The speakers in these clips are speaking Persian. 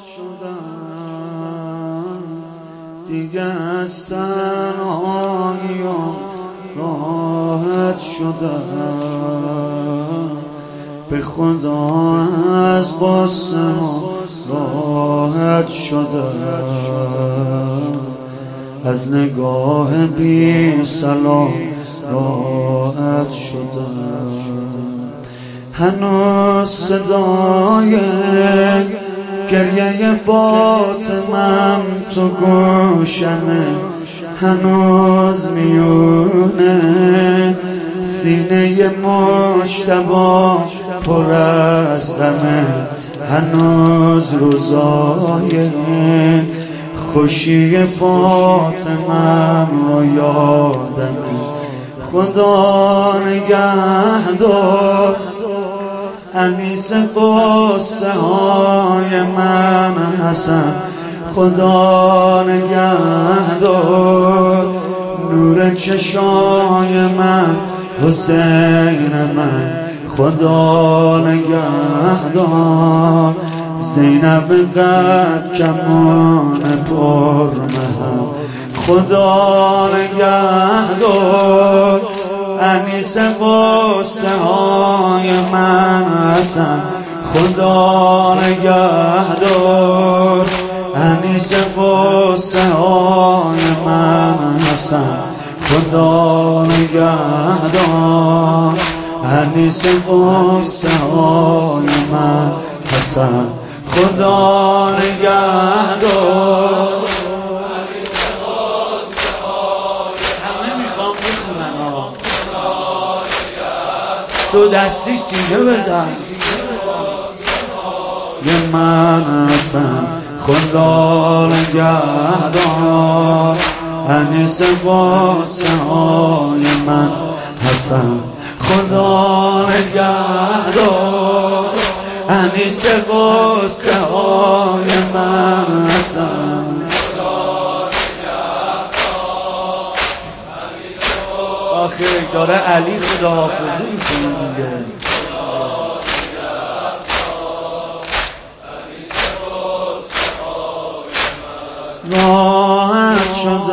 شدم دیگه از تنهاییام راحت شدم، به خدا از غصه راحت شدم، از نگاه بی سلام راحت شدم. هنوز صدای گریه فاطمم تو گوشمه، هنوز میونه سینه مجتبی پر از غمه، هنوز روزای خوشی فاطمم رو یادمه. خدا نگهدار انیس قصه های من حسن، خدا نگهدار نور چشای من حسین من، خدا نگهدار زینب قد کمان پر مهم، خدا نگهدار انیس قصه های من حسن، خدا نگهدار انیس قصه های من حسن، خدا نگهدار انیس قصه های من حسن، خدا نگهدار. همه میخوام بخونن دو دستی سینه بزن یه من حسن، خدا نگهدار انیس قصه های من حسن، خدا نگهدار انیس قصه های من حسن، آخه داره علی خداحافظی میکنه دیگه. راحت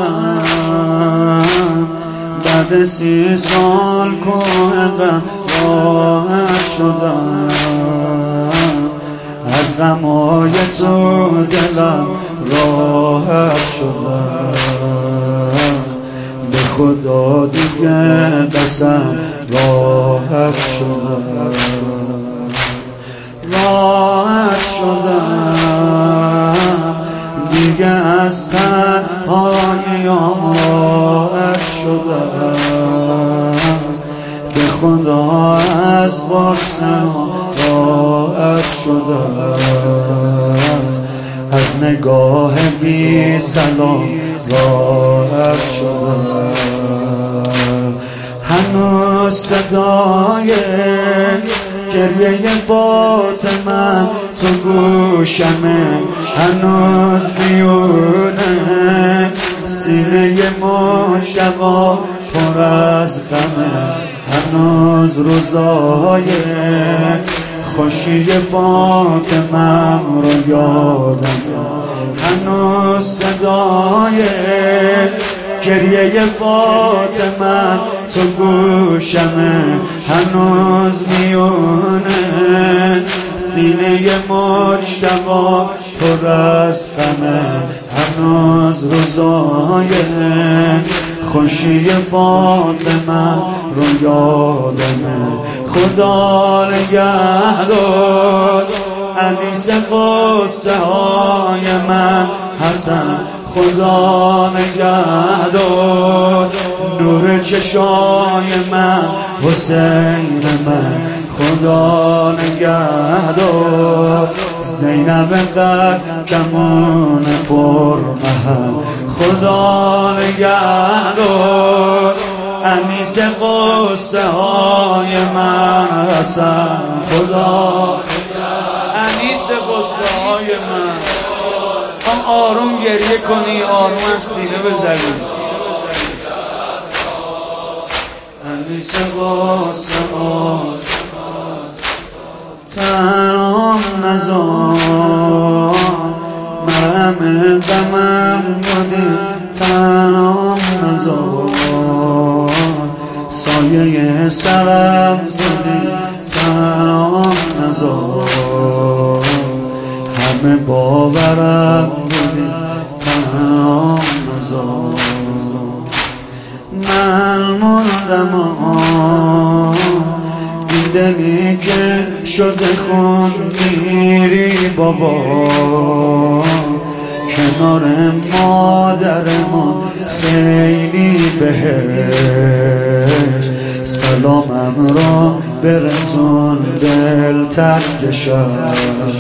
شدم بعد 30 سال کوه غم، راحت شدم از غمای تو دلم راحت شدم، به خدا دیگه قسم راحت شدم، راحت شدم دیگه از تنهاییام راحت شدم، به خدا از غصه راحت شدم، از نگاه بی سلام راحت شدم، هنوز صدای گریه فاطمه تو گوشمه، هنوز میونه سینه مجتبی پر از غمه، هنوز روزای خوشی فاطمم رو یادمه، هنوز صدای گریه فاطمه تو گوشمه، هنوز میونه سینه مجتبی پر از غمه، هنوز روزای خوشی فاطمه رو یادمه. خدا نگهدار انیس قصه های من حسن، خدا نگهدار نور چشای من حسین من، خدا نگهدار زینب قد کمان پر مهم، خدا نگهدار انیس قصه های من حسن، خدا انیس قصه های من. هم آروم گریه کنی، آروم هم سینه بزنی. انیس قصه تنام نزار غمم بودی تنها نذار، سایه سرم بودی تنها نذار، همه باورم بودی تنها نذار. من مردم این دلی که شده خون میری بابا، کنار مادر ما خیلی بهش، سلامم را برسون دل تنگ شد،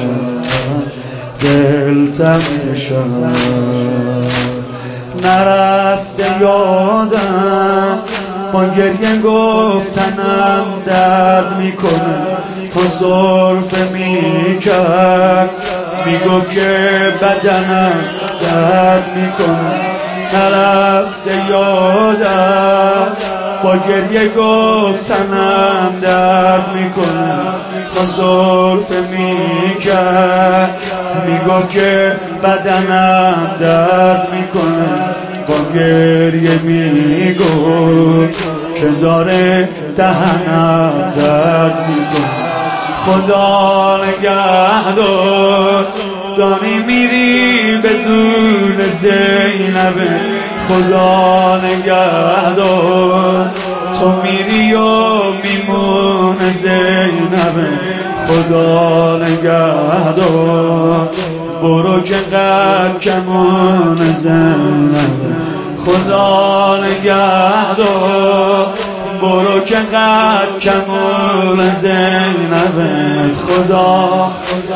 دل تنگ شد. نرفته یادم با گریه گفتنم درد میکنه، تا سرفه میکرد میگفت که بدنم درد میکنه. نرفته یادم با گریه گفتنم درد میکنه، تا سرفه میکرد میگفت که بدنم درد میکنه. با گریه میگفت که داره دهنم درد میکنه. خدا نگهدار داری میری بدون زینب، خدا نگهدار تو میری و میمونه زینب، خدا نگهدار برو که قد کمون زینب، خدا نگهدار برو که قد کمون زینب، خدا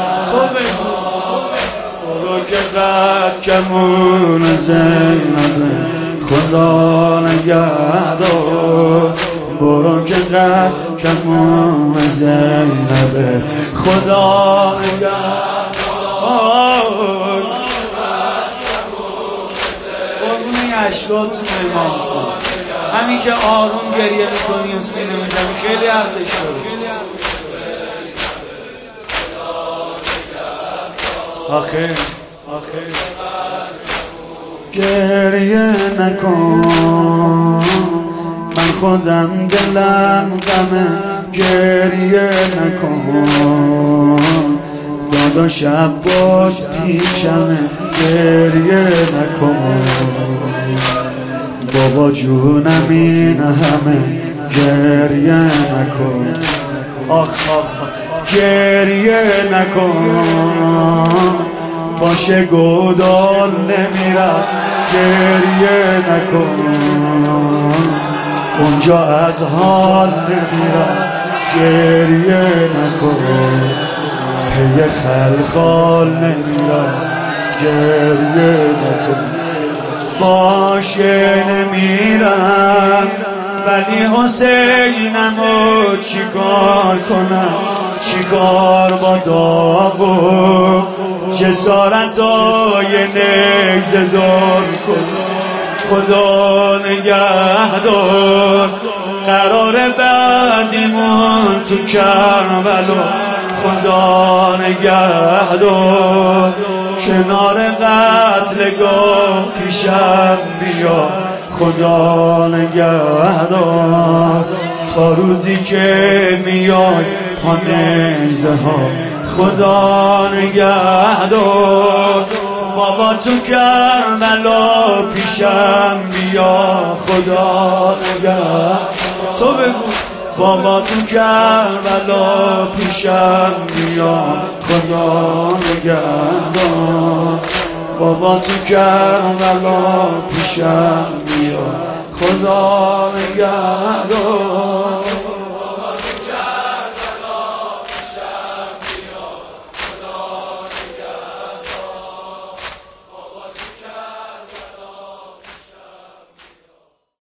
برو که قد کمون زینب، خدا نگهدار برو که قد کمون زینب، خدا نگهدار قربونی اشکاتون امام حسین. همین که آروم گریه میکنی و سینه میزنی خیلی ارزش داره. آخه گریه نکن، من خودم دلم غمه، گریه نکن، داداش عباس پیشمه، گریه نکن، بابا جونم این همه، گریه نکن. آخ گریه نکن، باشه گودال نمیرم، گریه نکن، اونجا از حال نمیرم، گریه نکن، پی خلخال نمیرم، گریه نکن. باشه نمیرم ولی حسینمو چیکار کنم، چیکار با داغ و جسارتای نیزه دار کنم. خدا نگهدار قرار بعدیمون تو کربلا، خدا نگهدار کنار قتلگاه پیشم بیا، خدا نگهدار تا روزی که میای پا نیزه ها، خدا نگهدار بابا تو کربلا پیشم بیا، خدا نگهدار. تو بگو بابا تو کربلا پیشم بیا، خدا نگهدار بابا تو کربلا پیشم بیا، خدا نگهدار.